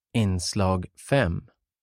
Inslag 5.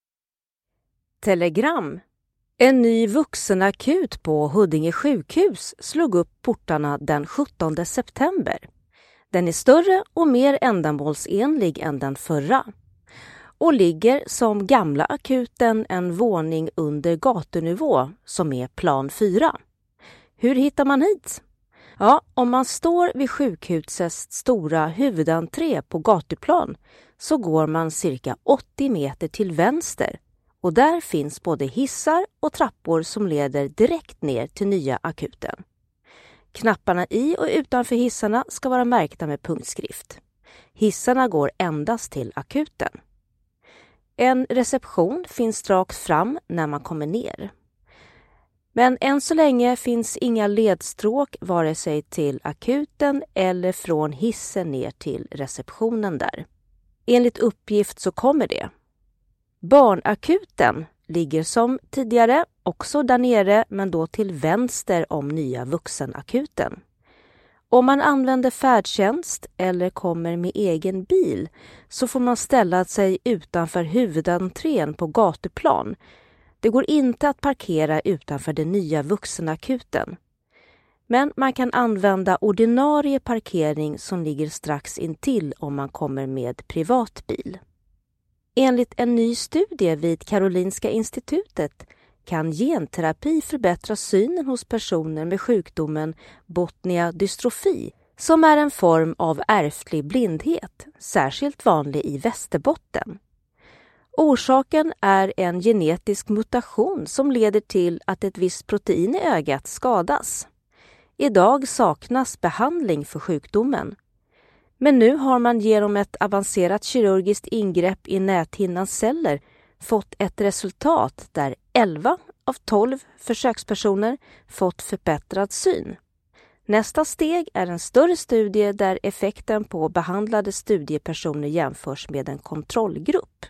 Telegram. En ny vuxenakut på Huddinge sjukhus slog upp portarna den 17 september. Den är större och mer ändamålsenlig än den förra och ligger som gamla akuten en våning under gatunivå som är plan 4. Hur hittar man hit? Ja, om man står vid sjukhusets stora huvudentré på gatuplan så går man cirka 80 meter till vänster och där finns både hissar och trappor som leder direkt ner till nya akuten. Knapparna i och utanför hissarna ska vara märkta med punktskrift. Hissarna går endast till akuten. En reception finns rakt fram när man kommer ner. Men än så länge finns inga ledstråk vare sig till akuten eller från hissen ner till receptionen där. Enligt uppgift så kommer det. Barnakuten ligger som tidigare också där nere men då till vänster om nya vuxenakuten. Om man använder färdtjänst eller kommer med egen bil så får man ställa sig utanför huvudentrén på gatuplan. Det går inte att parkera utanför den nya vuxenakuten. Men man kan använda ordinarie parkering som ligger strax intill om man kommer med privatbil. Enligt en ny studie vid Karolinska institutet kan genterapi förbättra synen hos personer med sjukdomen Botnia dystrofi, som är en form av ärftlig blindhet, särskilt vanlig i Västerbotten. Orsaken är en genetisk mutation som leder till att ett visst protein i ögat skadas. Idag saknas behandling för sjukdomen. Men nu har man genom ett avancerat kirurgiskt ingrepp i näthinnans celler fått ett resultat där 11 av 12 försökspersoner fått förbättrad syn. Nästa steg är en större studie där effekten på behandlade studiepersoner jämförs med en kontrollgrupp.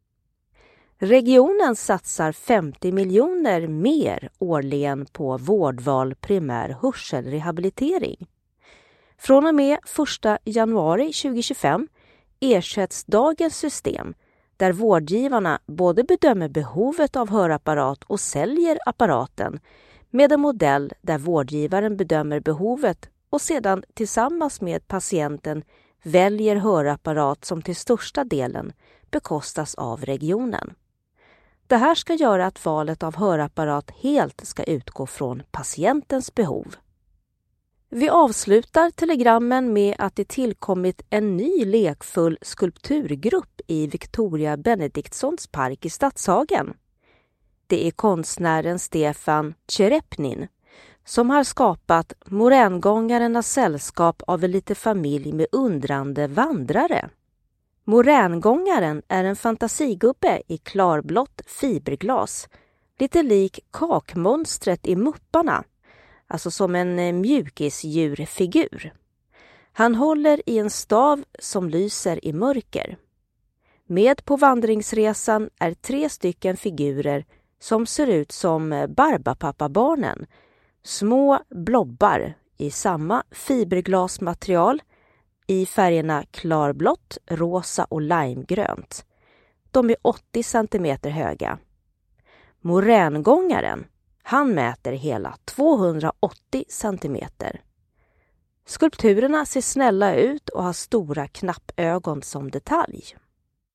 Regionen satsar 50 miljoner mer årligen på vårdval primär hörselrehabilitering. Från och med 1 januari 2025 ersätts dagens system där vårdgivarna både bedömer behovet av hörapparat och säljer apparaten med en modell där vårdgivaren bedömer behovet och sedan tillsammans med patienten väljer hörapparat som till största delen bekostas av regionen. Det här ska göra att valet av hörapparat helt ska utgå från patientens behov. Vi avslutar telegrammen med att det tillkommit en ny lekfull skulpturgrupp i Victoria Benediktssons park i Stadshagen. Det är konstnären Stefan Tjerepnin som har skapat Morängångarnas sällskap av en liten familj med undrande vandrare. Morängångaren är en fantasigubbe i klarblått fiberglas, lite lik kakmonstret i Mupparna, alltså som en mjukisdjurfigur. Han håller i en stav som lyser i mörker. Med på vandringsresan är 3 stycken figurer som ser ut som Barbapapa-barnen, små blobbar i samma fiberglasmaterial i färgerna klarblått, rosa och limegrönt. De är 80 cm höga. Morängångaren, han mäter hela 280 cm. Skulpturerna ser snälla ut och har stora knappögon som detalj.